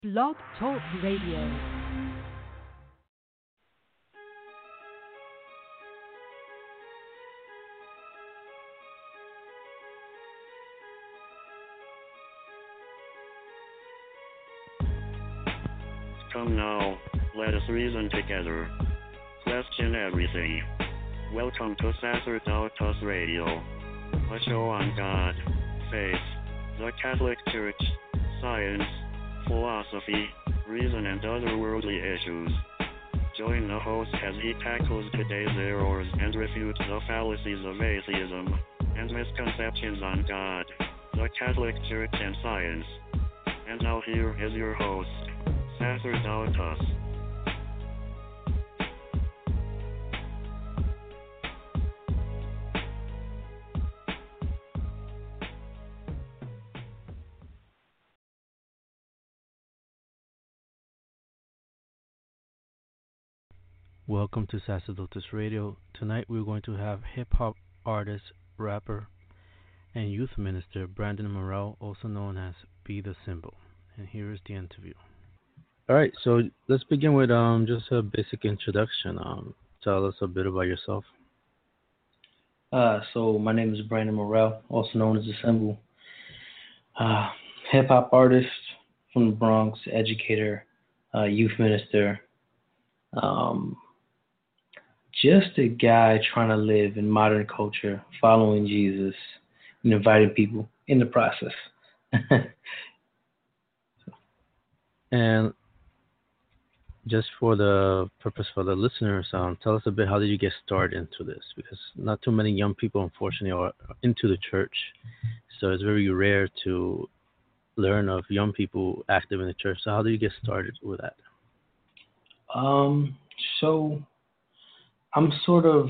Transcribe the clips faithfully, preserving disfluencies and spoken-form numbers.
Blog Talk Radio. Come now, let us reason together. Question everything. Welcome to Sacerdotus Radio, a show on God, faith, the Catholic Church, science, philosophy, reason, and other worldly issues. Join the host as he tackles today's errors and refutes the fallacies of atheism and misconceptions on God, the Catholic Church, and science. And now here is your host, Sacerdotus. Welcome to Sacerdotus Radio. Tonight we're going to have hip-hop artist, rapper, and youth minister Brandon Morel, also known as Be The Symbol. And here is the interview. All right, so let's begin with um just a basic introduction. Um, tell us a bit about yourself. Uh, so my name is Brandon Morel, also known as The Symbol. Uh, hip-hop artist from the Bronx, educator, uh, youth minister. Um, just a guy trying to live in modern culture, following Jesus, and inviting people in the process. And just for the purpose for the listeners, um, tell us a bit, how did you get started into this? Because not too many young people, unfortunately, are into the church. So it's very rare to learn of young people active in the church. So how did you get started with that? Um, so I'm sort of,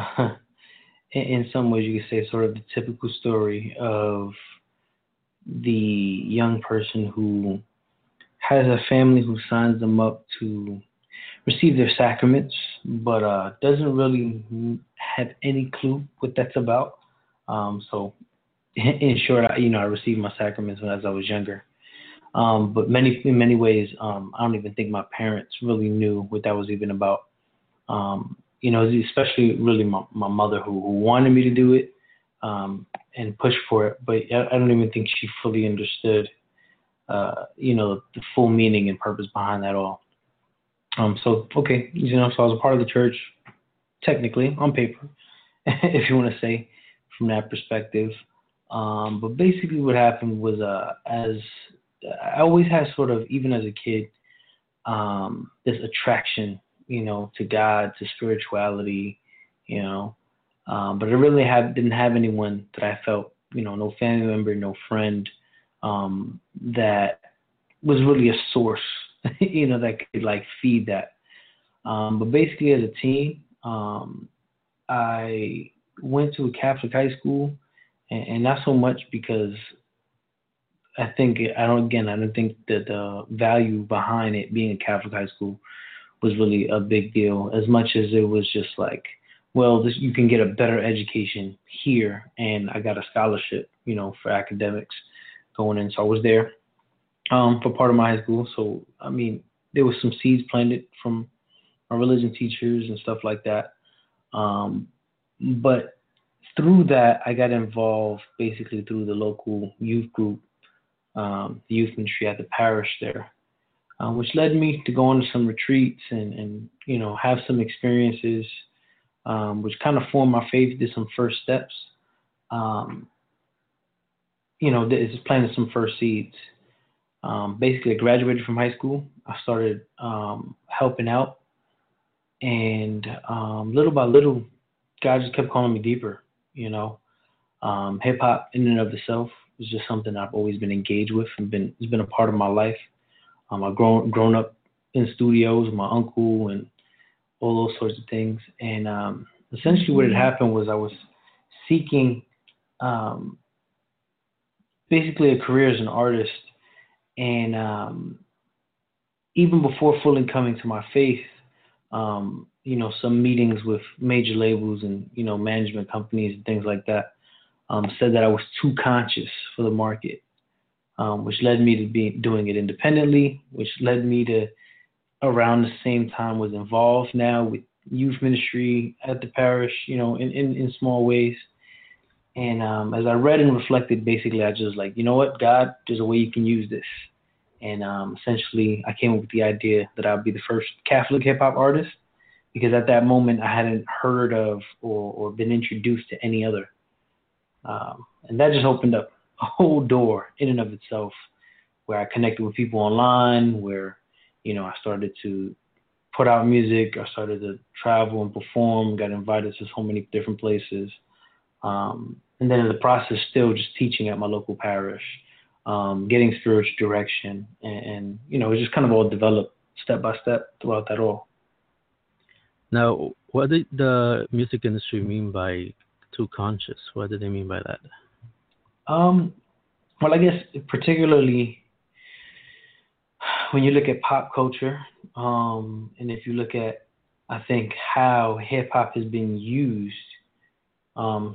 in, in some ways you could say, sort of the typical story of the young person who has a family who signs them up to receive their sacraments, but uh, doesn't really have any clue what that's about. Um, so in short, I, you know, I received my sacraments when as I was younger. Um, but many, in many ways, um, I don't even think my parents really knew what that was even about. Um, you know, especially really my, my mother who, who wanted me to do it um, and push for it. But I, I don't even think she fully understood, uh, you know, the full meaning and purpose behind that all. Um, so, okay, you know, so I was a part of the church, technically, on paper, if you want to say, from that perspective. Um, but basically what happened was uh, as I always had sort of, even as a kid, um, this attraction, you know, to God, to spirituality, you know, um, but I really have, didn't have anyone that I felt, you know, no family member, no friend, um, that was really a source, you know, that could like feed that. Um, but basically as a teen, um, I went to a Catholic high school, and, and not so much because I think I don't. Again, I don't think that the value behind it being a Catholic high school was really a big deal. As much as it was just like, well, this, you can get a better education here, and I got a scholarship, you know, for academics going in. So I was there um, for part of my high school. So I mean, there was some seeds planted from my religion teachers and stuff like that. Um, but through that, I got involved basically through the local youth group. Um, the youth ministry at the parish there, um, which led me to go on to some retreats and, and you know, have some experiences, um, which kind of formed my faith, did some first steps, um, you know, it's planted some first seeds. Um, basically, I graduated from high school. I started um, helping out, and um, little by little, God just kept calling me deeper, you know. Um, hip hop in and of itself was just something I've always been engaged with and been it's been a part of my life. Um, I've grown grown up in studios with my uncle and all those sorts of things. And um, essentially, what had happened was I was seeking um, basically a career as an artist, and um, even before fully coming to my faith, um, you know, some meetings with major labels and you know management companies and things like that. Um, said that I was too conscious for the market. um, which led me to be doing it independently, which led me to around the same time was involved now with youth ministry at the parish, you know, in, in, in small ways. And um, as I read and reflected, basically, I just like, you know what, God, there's a way you can use this. And um, essentially, I came up with the idea that I'd be the first Catholic hip hop artist, because at that moment, I hadn't heard of or, or been introduced to any other. Um, and that just opened up a whole door in and of itself, where I connected with people online, where, you know, I started to put out music. I started to travel and perform, got invited to so many different places. Um, and then in the process, still just teaching at my local parish, um, getting spiritual direction. And, and, you know, it just kind of all developed step by step throughout that all. Now, what did the music industry mean by too conscious? What did they mean by that? Um, well, I guess particularly when you look at pop culture, um, and if you look at, I think, how hip hop has been used, um,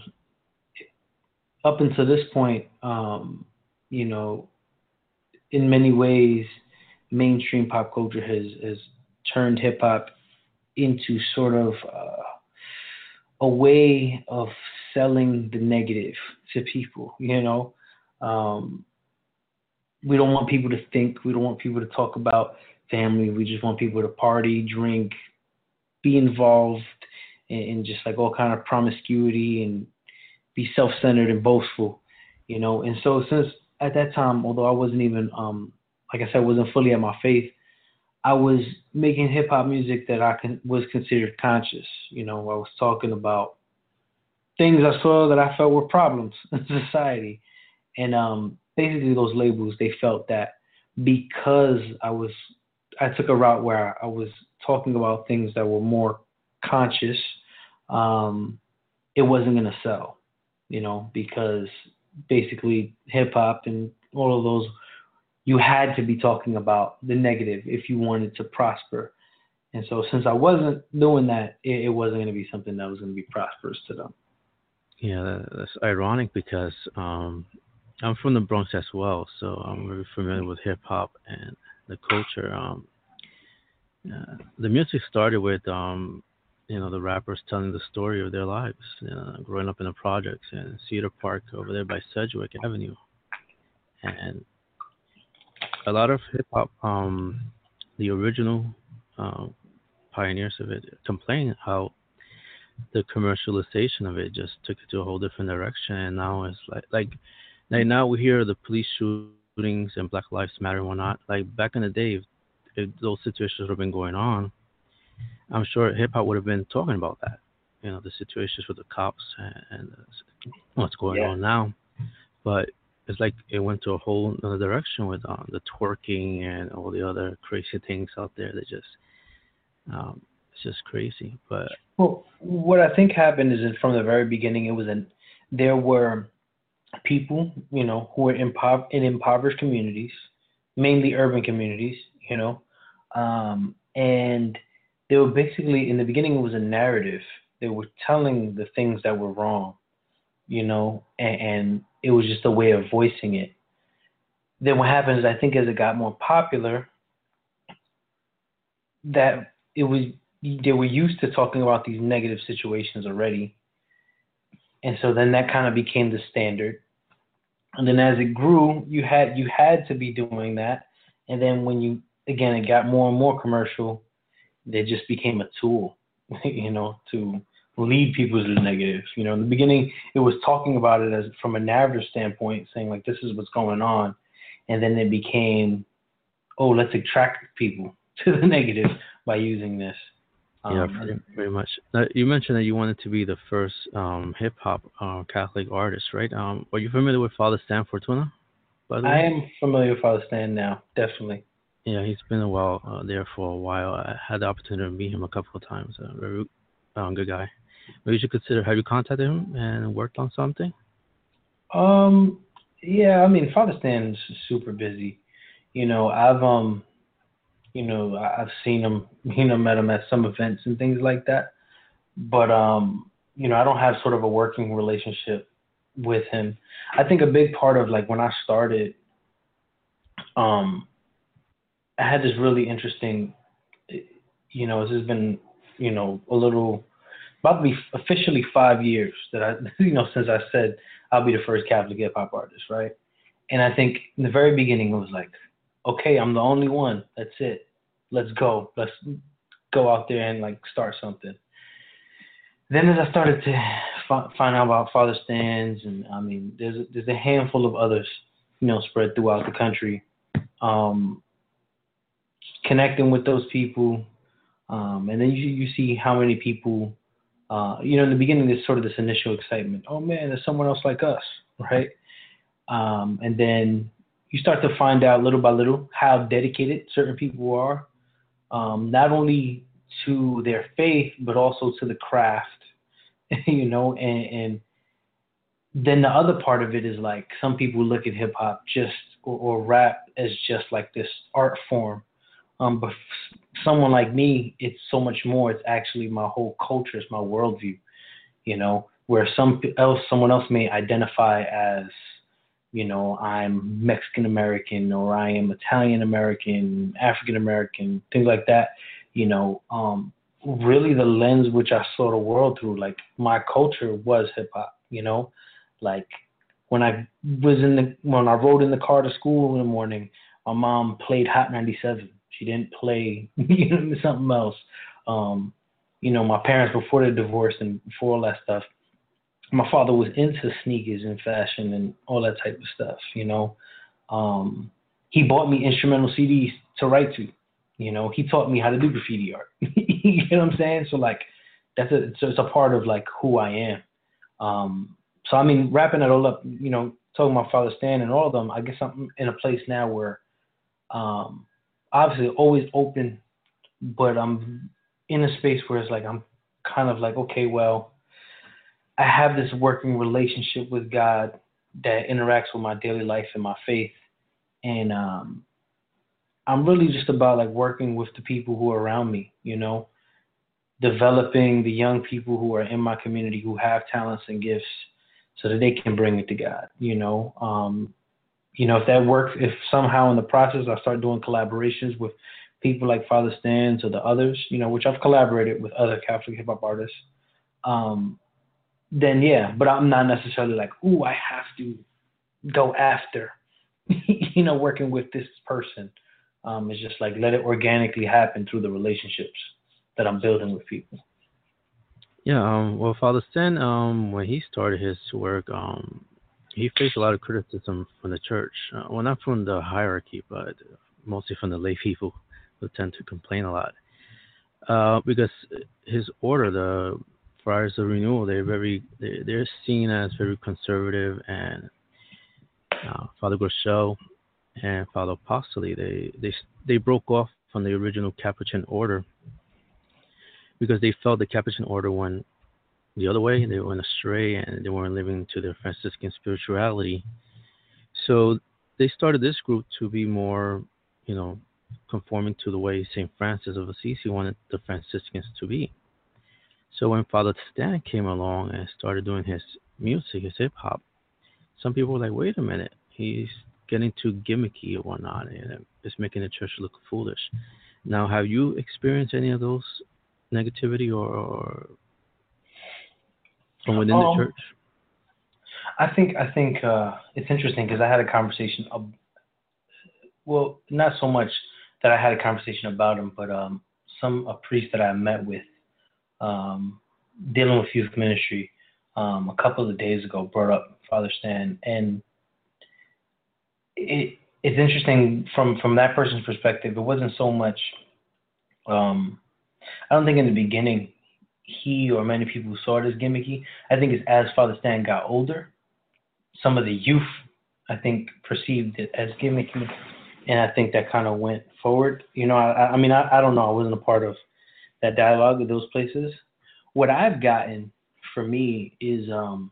up until this point, um, you know, in many ways, mainstream pop culture has, has turned hip hop into sort of uh, a way of selling the negative to people, you know. Um, we don't want people to think. We don't want people to talk about family. We just want people to party, drink, be involved in, in just like all kind of promiscuity and be self-centered and boastful, you know. And so since at that time, although I wasn't even, um, like I said, wasn't fully at my faith, I was making hip hop music that I can, was considered conscious. You know, I was talking about things I saw that I felt were problems in society. And um, basically those labels, they felt that because I was, I took a route where I was talking about things that were more conscious, um, it wasn't going to sell, you know, because basically hip hop and all of those, you had to be talking about the negative if you wanted to prosper. And so since I wasn't doing that, it, it wasn't going to be something that was going to be prosperous to them. Yeah, that's ironic because um, I'm from the Bronx as well, so I'm very familiar with hip hop and the culture. Um, uh, the music started with, um, you know, the rappers telling the story of their lives, you know, growing up in the projects in Cedar Park over there by Sedgwick Avenue. And a lot of hip hop, um, the original uh, pioneers of it, complain how the commercialization of it just took it to a whole different direction. And now it's like, like, like now we hear the police shootings and Black Lives Matter and whatnot. Like back in the day, if, if those situations would have been going on, I'm sure hip hop would have been talking about that. You know, the situations with the cops and, and what's going yeah. on now. But it's like it went to a whole other direction with um, the twerking and all the other crazy things out there that just, um, it's just crazy. But well, what I think happened is that from the very beginning, it was an, there were people, you know, who were impo- in impoverished communities, mainly urban communities, you know, um, and they were basically, in the beginning, it was a narrative. They were telling the things that were wrong, you know, and, and it was just a way of voicing it. Then what happens is, I think as it got more popular, that it was, they were used to talking about these negative situations already. And so then that kind of became the standard. And then as it grew, you had, you had to be doing that. And then when you, again, it got more and more commercial, they just became a tool, you know, to lead people to the negative. You know, in the beginning, it was talking about it as from a narrative standpoint, saying like, this is what's going on. And then it became, oh, let's attract people to the negative by using this. Yeah, Um, very, very much. Now, you mentioned that you wanted to be the first um, hip hop uh, Catholic artist, right? Um, are you familiar with Father Stan Fortuna? By the way? I am familiar with Father Stan now, definitely. Yeah, he's been a while uh, there for a while. I had the opportunity to meet him a couple of times. A very um, good guy. Maybe you should consider. Have you contacted him and worked on something? Um, yeah, I mean, Father Stan is super busy. You know, I've um, you know, I've seen him, you know, met him at some events and things like that. But um, you know, I don't have sort of a working relationship with him. I think a big part of like when I started Um, I had this really interesting, you know, this has been, you know, a little, about to be officially five years that I, you know, since I said I'll be the first Catholic hip hop artist, right? And I think in the very beginning it was like, okay, I'm the only one. That's it. Let's go. Let's go out there and like start something. Then as I started to f- find out about Father Stans, and I mean, there's a, there's a handful of others, you know, spread throughout the country. Um, connecting with those people, um, and then you you see how many people, uh, you know, in the beginning there's sort of this initial excitement. Oh man, there's someone else like us, right? Um, and then you start to find out little by little how dedicated certain people are, um, not only to their faith but also to the craft, you know. And, and then the other part of it is like some people look at hip hop just or, or rap as just like this art form. Um, but f- someone like me, it's so much more. It's actually my whole culture. It's my worldview, you know, where some p- else, someone else may identify as, you know, I'm Mexican American or I am Italian American, African American, things like that. You know, um, really the lens which I saw the world through, like my culture was hip hop, you know, like when I was in the, when I rode in the car to school in the morning, my mom played Hot ninety-seven. She didn't play, you know, something else. Um, you know, my parents, before they divorced and before all that stuff, my father was into sneakers and fashion and all that type of stuff, you know. Um, he bought me instrumental C Ds to write to. You know, he taught me how to do graffiti art. You know what I'm saying? So like, that's a it's, it's a part of like who I am. Um, so I mean, wrapping it all up, you know, talking about Father Stan and all of them, I guess I'm in a place now where, um, obviously always open, but I'm in a space where it's like I'm kind of like, okay, well, I have this working relationship with God that interacts with my daily life and my faith. And um, I'm really just about like working with the people who are around me, you know, developing the young people who are in my community who have talents and gifts so that they can bring it to God, you know. Um, you know, if that works, if somehow in the process I start doing collaborations with people like Father Stans or the others, you know, which I've collaborated with other Catholic hip hop artists, um, then yeah, but I'm not necessarily like, ooh, I have to go after, you know, working with this person. Um, it's just like let it organically happen through the relationships that I'm building with people. Yeah, um, well, Father Stan, um, when he started his work, um, he faced a lot of criticism from the church. Uh, well, not from the hierarchy, but mostly from the lay people who tend to complain a lot. Uh, because his order, the Friars of Renewal, they're very, they, they're seen as very conservative, and uh, Father Groeschel and Father Apostoli, they, they, they broke off from the original Capuchin order because they felt the Capuchin order went the other way. They went astray and they weren't living to their Franciscan spirituality. So they started this group to be more, you know, conforming to the way Saint Francis of Assisi wanted the Franciscans to be. So when Father Stan came along and started doing his music, his hip hop, some people were like, wait a minute, he's getting too gimmicky or whatnot, and it's making the church look foolish. Now, have you experienced any of those negativity or, or from within Um, the church? I think I think uh, it's interesting because I had a conversation. Of, well, not so much that I had a conversation about him, but um, some a priest that I met with, um, dealing with youth ministry, um, a couple of days ago, brought up Father Stan, and it it's interesting from from that person's perspective. It wasn't so much. Um, I don't think in the beginning he or many people saw it as gimmicky. I think it's as Father Stan got older, some of the youth, I think, perceived it as gimmicky, and I think that kind of went forward. You know, I, I mean, I, I don't know. I wasn't a part of that dialogue with those places. What I've gotten for me is um,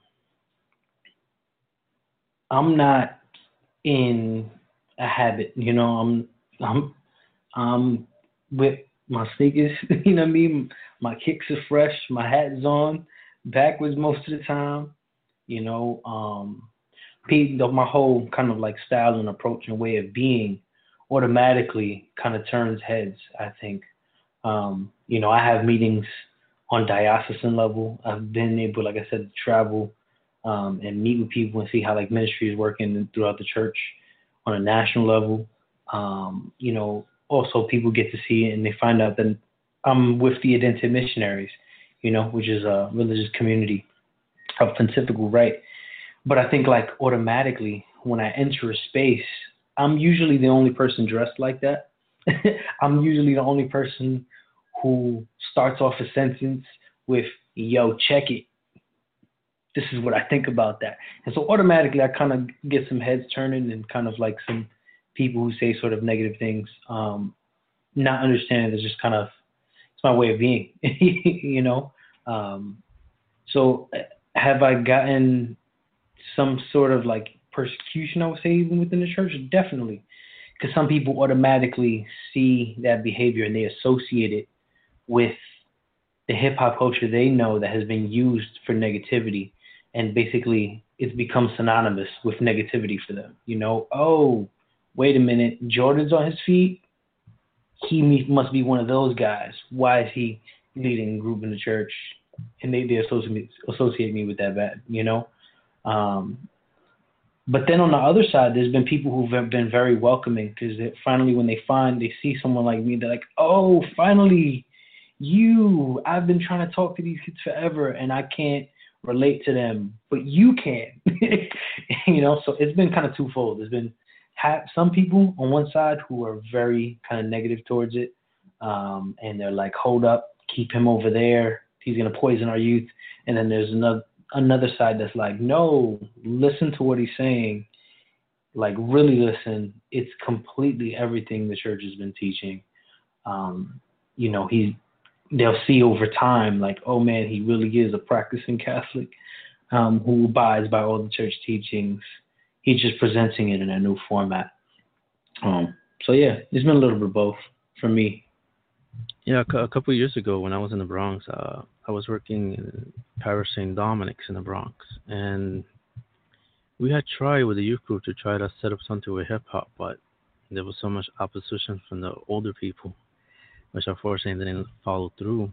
I'm not in a habit. You know, I'm I'm I'm with my sneakers. You know what I mean? My kicks are fresh. My hat's on backwards most of the time. You know, um, my whole kind of like style and approach and way of being automatically kind of turns heads, I think. Um, you know, I have meetings on diocesan level. I've been able, like I said, to travel um, and meet with people and see how like ministry is working throughout the church on a national level. Um, you know, also people get to see it and they find out that I'm with the Adventist Missionaries, you know, which is a religious community of Pontifical Right. But I think like automatically when I enter a space, I'm usually the only person dressed like that. I'm usually the only person who starts off a sentence with, yo, check it. This is what I think about that. And so automatically I kind of get some heads turning and kind of like some people who say sort of negative things, um, not understanding it's just kind of, it's my way of being, you know? Um, so have I gotten some sort of like persecution, I would say, even within the church? Definitely. Because some people automatically see that behavior and they associate it with the hip hop culture they know that has been used for negativity. And basically it's become synonymous with negativity for them. You know, oh, wait a minute, Jordan's on his feet. He must be one of those guys. Why is he leading a group in the church? And they, they associate, me, associate me with that bad, you know? Um, but then on the other side, there's been people who've been very welcoming because finally when they find, they see someone like me, they're like, oh, finally, you, I've been trying to talk to these kids forever and I can't relate to them, but you can. You know, so it's been kind of twofold. There's been ha- some people on one side who are very kind of negative towards it, um, and they're like, hold up, keep him over there. He's going to poison our youth. And then there's another another side that's like, no, listen to what he's saying. Like, really listen. It's completely everything the church has been teaching. Um, you know, he, they'll see over time, like, oh, man, he really is a practicing Catholic um, who abides by all the church teachings. He's just presenting it in a new format. Um, so, yeah, it's been a little bit of both for me. Yeah, a couple of years ago when I was in the Bronx, uh, I was working in Parish Saint Dominic's in the Bronx, and we had tried with the youth group to try to set up something with hip hop, but there was so much opposition from the older people, which unfortunately didn't follow through.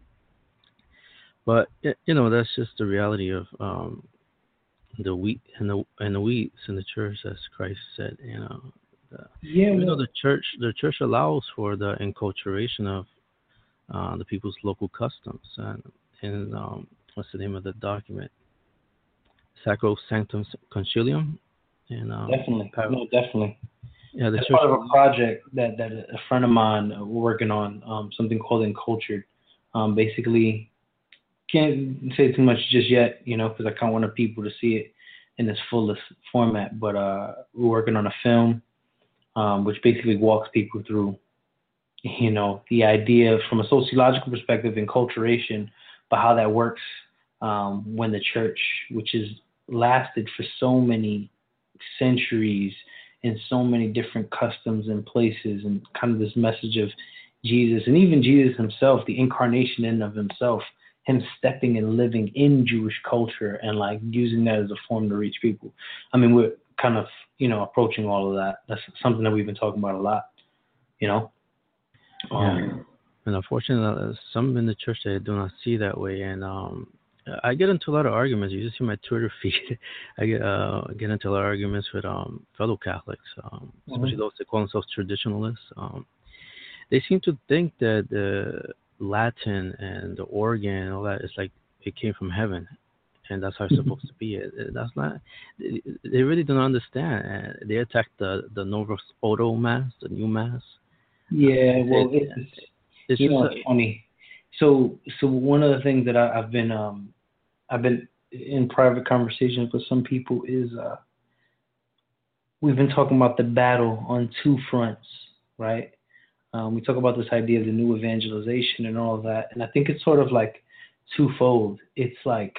But you know, that's just the reality of um, the wheat and the and the weeds in the church, as Christ said. You know, the, yeah. Even Well, though the church the church allows for the enculturation of uh, the people's local customs, and and um, what's the name of the document? Sacro Sanctum Concilium. And um, definitely, Par- no, definitely. Yeah, the That's church. part of a project that, that a friend of mine uh, we're working on, um, something called Encultured. Um, basically, can't say too much just yet, you know, because I kind of want people to see it in its fullest format. But uh, we're working on a film um, which basically walks people through, you know, the idea from a sociological perspective, enculturation, but how that works um, when the church, which has lasted for so many centuries in so many different customs and places, and kind of this message of Jesus, and even Jesus himself, the incarnation in of himself, him stepping and living in Jewish culture and like using that as a form to reach people. I mean, we're kind of, you know, approaching all of that. That's something that we've been talking about a lot, you know? Yeah. Um, and unfortunately, some in the church, they do not see that way. And um, I get into a lot of arguments. You just see my Twitter feed. I get, uh, get into a lot of arguments with um, fellow Catholics, um, especially mm-hmm. those that call themselves traditionalists. Um, they seem to think that the Latin and the organ and all that is like it came from heaven, and that's how it's supposed to be. It, that's not. They really don't understand. They attack the the Novus Ordo Mass, the new Mass. Yeah, well, it, it's, it's you know, a, it's funny. So, so one of the things that I, I've been, um, I've been in private conversations with some people is, uh, we've been talking about the battle on two fronts, right? Um, we talk about this idea of the new evangelization and all of that, and I think it's sort of like twofold. It's like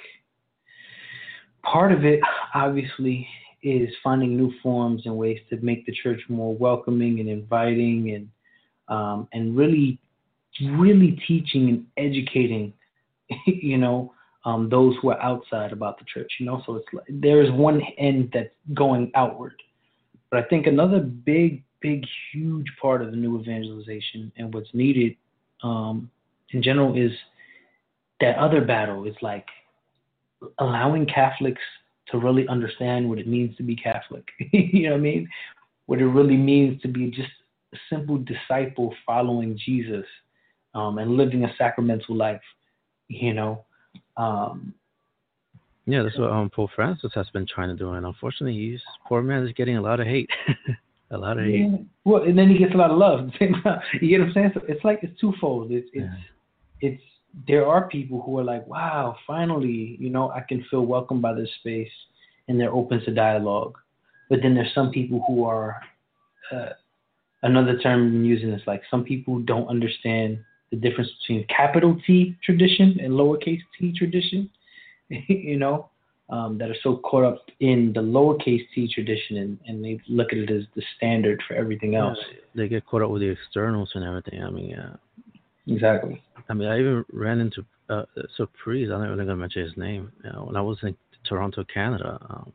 part of it, obviously, is finding new forms and ways to make the church more welcoming and inviting, and um, and really, really teaching and educating, you know, um, those who are outside about the church. You know, so it's like there is one end that's going outward, but I think another big big, huge part of the new evangelization. And what's needed um, in general is that other battle. It's like allowing Catholics to really understand what it means to be Catholic. You know what I mean? What it really means to be just a simple disciple following Jesus um, and living a sacramental life, you know? Um, Yeah, that's what um, Pope Francis has been trying to do, and unfortunately, he's poor man is getting a lot of hate, a lot of hate. Yeah. Well, and then he gets a lot of love. You get what I'm saying? So it's like it's twofold. It's it's yeah. it's there are people who are like, wow, finally, you know, I can feel welcomed by this space, and they're open to dialogue. But then there's some people who are uh, another term I'm using is like some people don't understand the difference between capital T tradition and lowercase t tradition. You know, um, that are so caught up in the lowercase t tradition and, and they look at it as the standard for everything else. Yeah, they get caught up with the externals and everything. I mean, yeah. Exactly. I mean, I even ran into uh, so priest. I'm not even gonna mention his name. You know, when I was in Toronto, Canada, um,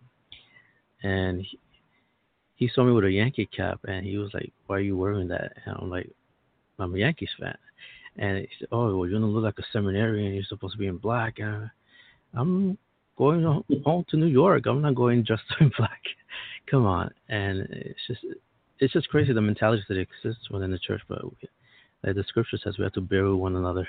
and he, he saw me with a Yankee cap, and he was like, "Why are you wearing that?" And I'm like, "I'm a Yankees fan." And he said, "Oh, well, you don't look like a seminarian. You're supposed to be in black." And I'm going home to New York. I'm not going just in black. Come on. And it's just it's just crazy the mentality that exists within the church. But we, like the scripture says, we have to bear with one another.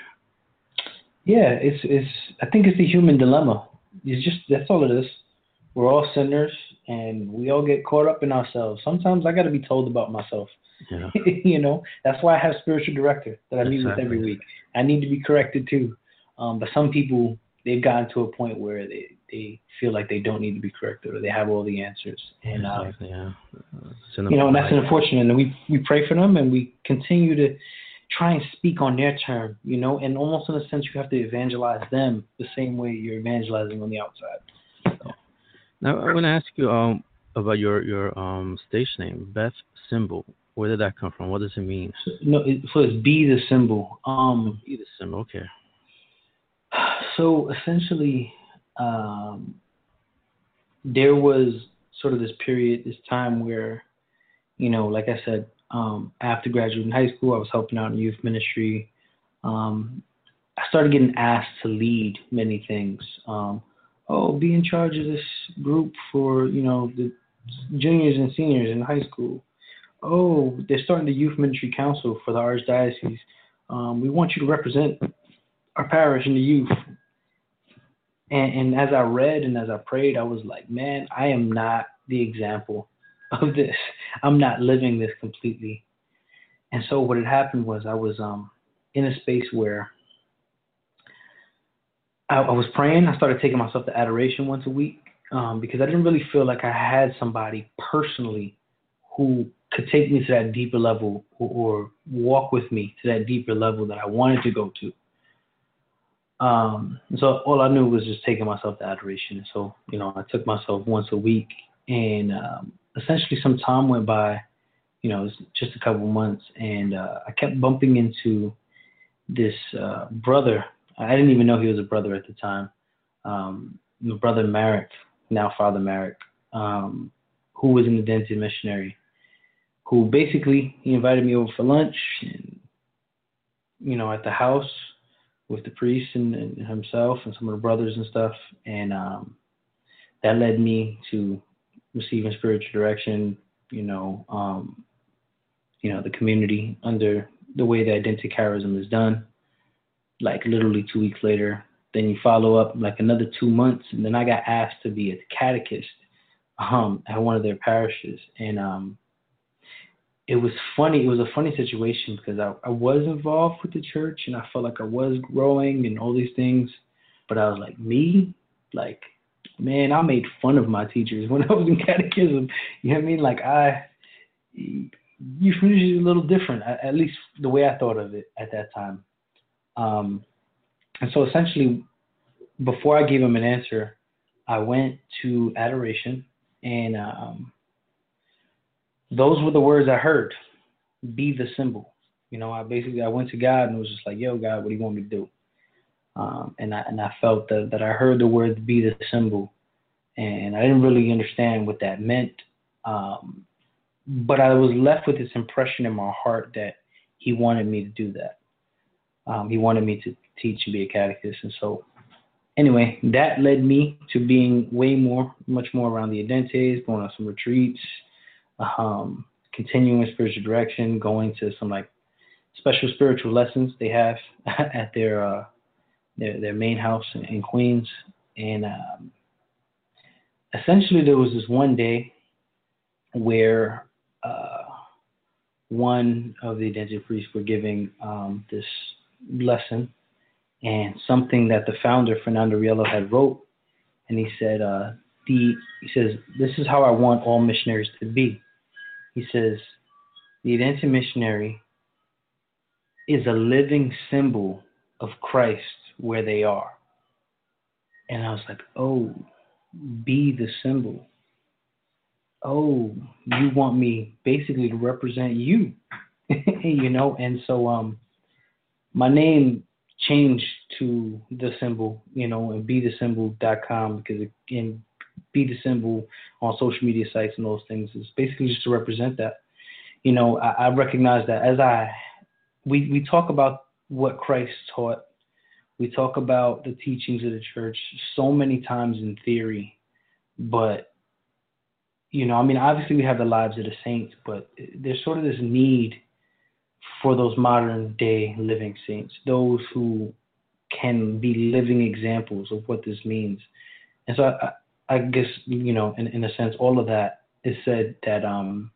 Yeah, it's it's. I think it's the human dilemma. It's just that's all it is. We're all sinners, and we all get caught up in ourselves. Sometimes I got to be told about myself. Yeah. You know, that's why I have spiritual director that I meet exactly. with every week. I need to be corrected too. Um, but some people, they've gotten to a point where they, they feel like they don't need to be corrected or they have all the answers. And, uh, exactly, yeah. you know, and that's unfortunate. And we, we pray for them and we continue to try and speak on their term, you know, and almost in a sense you have to evangelize them the same way you're evangelizing on the outside. So. Now, I want to ask you um, about your, your um, stage name, Beth Symbol. Where did that come from? What does it mean? No, it, so it's Be the Symbol. Um, Be the Symbol, okay. So essentially, um, there was sort of this period, this time where, you know, like I said, um, after graduating high school, I was helping out in youth ministry. Um, I started getting asked to lead many things. Um, oh, be in charge of this group for, you know, the juniors and seniors in high school. Oh, they're starting the youth ministry council for the archdiocese. Um, we want you to represent our parish and the youth. And, and as I read and as I prayed, I was like, man, I am not the example of this. I'm not living this completely. And so what had happened was I was um, in a space where I, I was praying. I started taking myself to adoration once a week um, because I didn't really feel like I had somebody personally who could take me to that deeper level or, or walk with me to that deeper level that I wanted to go to. Um, so all I knew was just taking myself to adoration. So, you know, I took myself once a week and um, essentially some time went by, you know, it was just a couple months and uh, I kept bumping into this uh, brother. I didn't even know he was a brother at the time. Um, my brother Marek, now Father Marek, um, who was an Identity missionary, who basically, he invited me over for lunch and, you know, at the house with the priest and, and himself and some of the brothers and stuff. And um, that led me to receiving spiritual direction, you know, um, you know, the community under the way that identity charism is done, like literally two weeks later. Then you follow up like another two months. And then I got asked to be a catechist um, at one of their parishes. And um, it was funny. It was a funny situation because I, I was involved with the church and I felt like I was growing and all these things. But I was like, me? Like, man, I made fun of my teachers when I was in catechism. You know what I mean? Like, I, youth ministry is a little different, at least the way I thought of it at that time. Um, and so essentially, before I gave him an answer, I went to adoration and um, those were the words I heard. Be the symbol. You know, I basically, I went to God and was just like, yo, God, what do you want me to do? Um, and I and I felt that, that I heard the words be the symbol. And I didn't really understand what that meant. Um, but I was left with this impression in my heart that he wanted me to do that. Um, he wanted me to teach and be a catechist. And so, anyway, that led me to being way more, much more around the Adentes, going on some retreats, um, continuing spiritual direction, going to some like special spiritual lessons they have at their uh, their, their main house in, in Queens. And um, essentially, there was this one day where uh, one of the Adente priests were giving um, this lesson and something that the founder, Fernando Riello, had wrote. And he said, uh, the, he says, this is how I want all missionaries to be. He says, the Adente missionary is a living symbol of Christ where they are. And I was like, oh, be the symbol. Oh, you want me basically to represent you, you know? And so um, my name changed to The Symbol, you know, and be the symbol dot com, because again, Be the Symbol on social media sites and those things is basically just to represent that. You know, I, I recognize that as I, we, we talk about what Christ taught. We talk about the teachings of the church so many times in theory, but, you know, I mean, obviously we have the lives of the saints, but there's sort of this need for those modern day living saints, those who can be living examples of what this means. And so I, I guess, you know, in, in a sense, all of that is said that, um,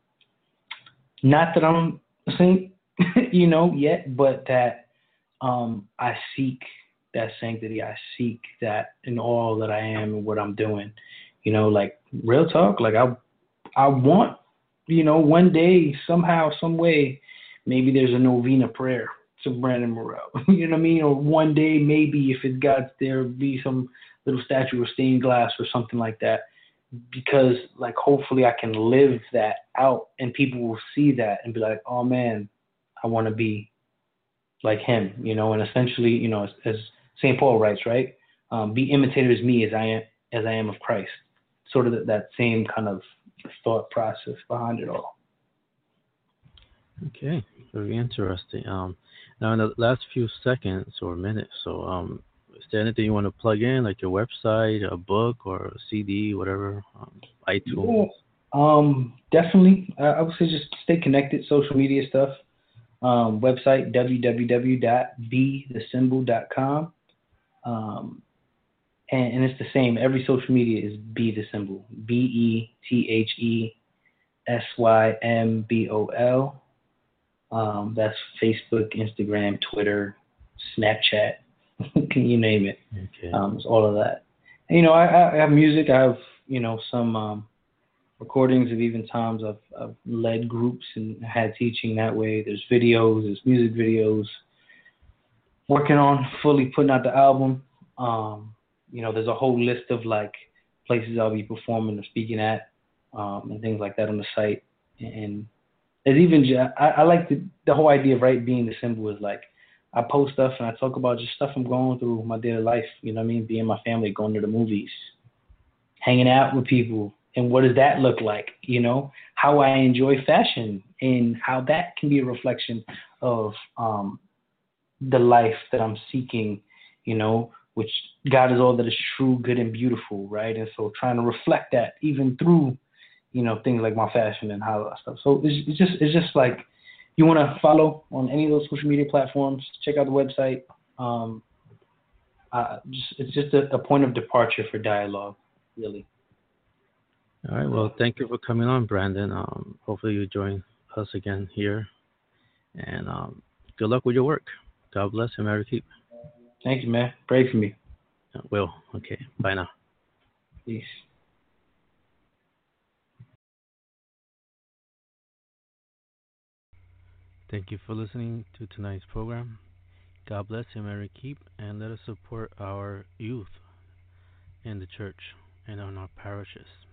not that I'm a saint, you know, yet, but that um, I seek that sanctity. I seek that in all that I am and what I'm doing. You know, like real talk, like I, I want, you know, one day, somehow, some way, maybe there's a novena prayer to Brandon Morel. You know what I mean? Or one day, maybe if it got there, be some little statue of stained glass or something like that. Because, like, hopefully I can live that out and people will see that and be like, oh, man, I want to be like him, you know, and essentially, you know, as, as Saint Paul writes, right? Um, be imitators of me as I am, as I am of Christ. Sort of that, that same kind of thought process behind it all. Okay, very interesting. Um, now in the last few seconds or minutes, so um, is there anything you want to plug in, like your website, a book, or a C D, whatever, um, iTunes? Yeah, um, definitely. I, I would say just stay connected, social media stuff. Um, website, w w w dot be the symbol dot com. Um, and, and it's the same. Every social media is Be the Symbol. B E T H E S Y M B O L. Um, that's Facebook, Instagram, Twitter, Snapchat, you name it. Okay. Um, it's all of that. And, you know, I, I have music. I have, you know, some um, recordings of even times I've, I've led groups and had teaching that way. There's videos, there's music videos. Working on fully putting out the album. Um, you know, there's a whole list of like places I'll be performing or speaking at, um, and things like that on the site. And there's even, I, I like the, the whole idea of, right, being the symbol is like, I post stuff and I talk about just stuff I'm going through my daily life, you know what I mean? Being my family, going to the movies, hanging out with people. And what does that look like? You know, how I enjoy fashion and how that can be a reflection of um, the life that I'm seeking, you know, which God is all that is true, good, and beautiful, right? And so trying to reflect that even through, you know, things like my fashion and how that stuff. So it's, it's just it's just like, you want to follow on any of those social media platforms, check out the website. Um, uh, just, it's just a, a point of departure for dialogue, really. All right. Well, thank you for coming on, Brandon. Um, hopefully you join us again here. And um, good luck with your work. God bless and Mary keep. Thank you, man. Pray for me. Uh, Will. Okay. Bye now. Peace. Thank you for listening to tonight's program. God bless and Mary keep, and let us support our youth in the church and on our parishes.